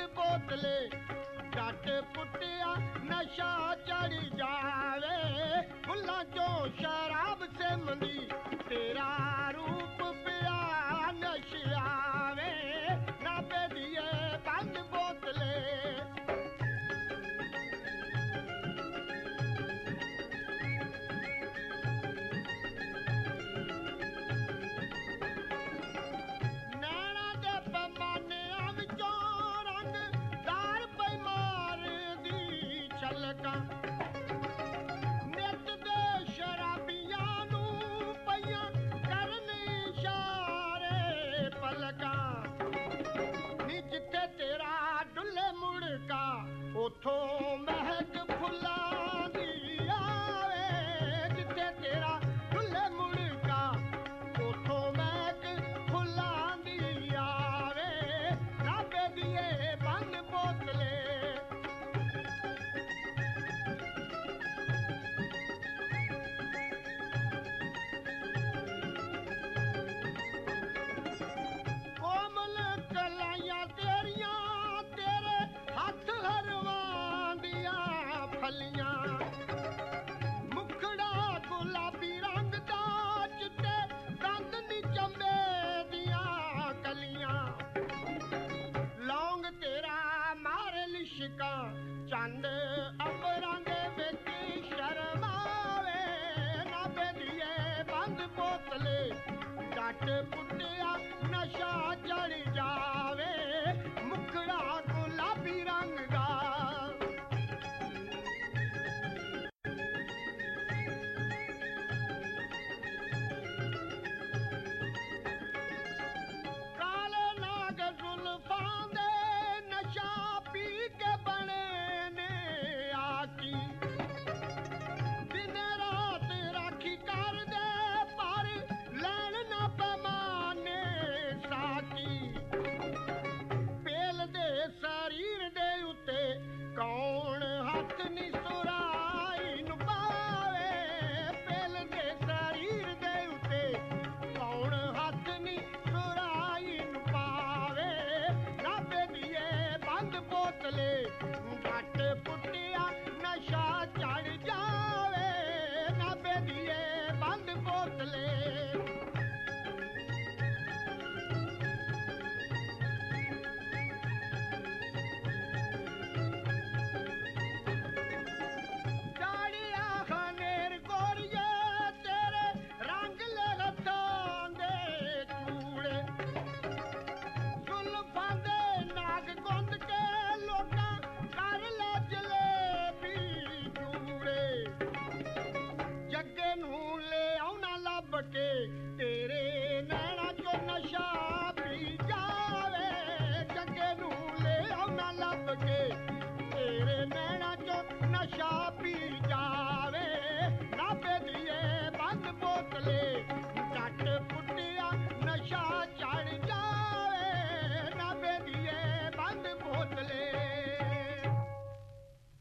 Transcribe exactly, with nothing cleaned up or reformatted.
बोतले जट पुटिया नशा चढ़ जावे फुल्लां चों शराब सिमदी तेरा रूप पिया नशियावे ना बेदिए बंद बोतले नित दे शराबियां नूं पईयां करन इशारे पलकां नी जिथे तेरा डुल्ले मुड़का उथों महक फुल्लां दी आवे जिथे तेरा डुल्ले मुड़का उथों महक फुल्लां दी आवे राबे दिए बंद बोतले मुखड़ा गुलाबी रंग दा चिट्टे दंद नी चंबे दियां कलियां लौंग तेरा मारे लिशका चंद अंबरां दे विच शर्मावे ना बेदिए बंद बोतले जट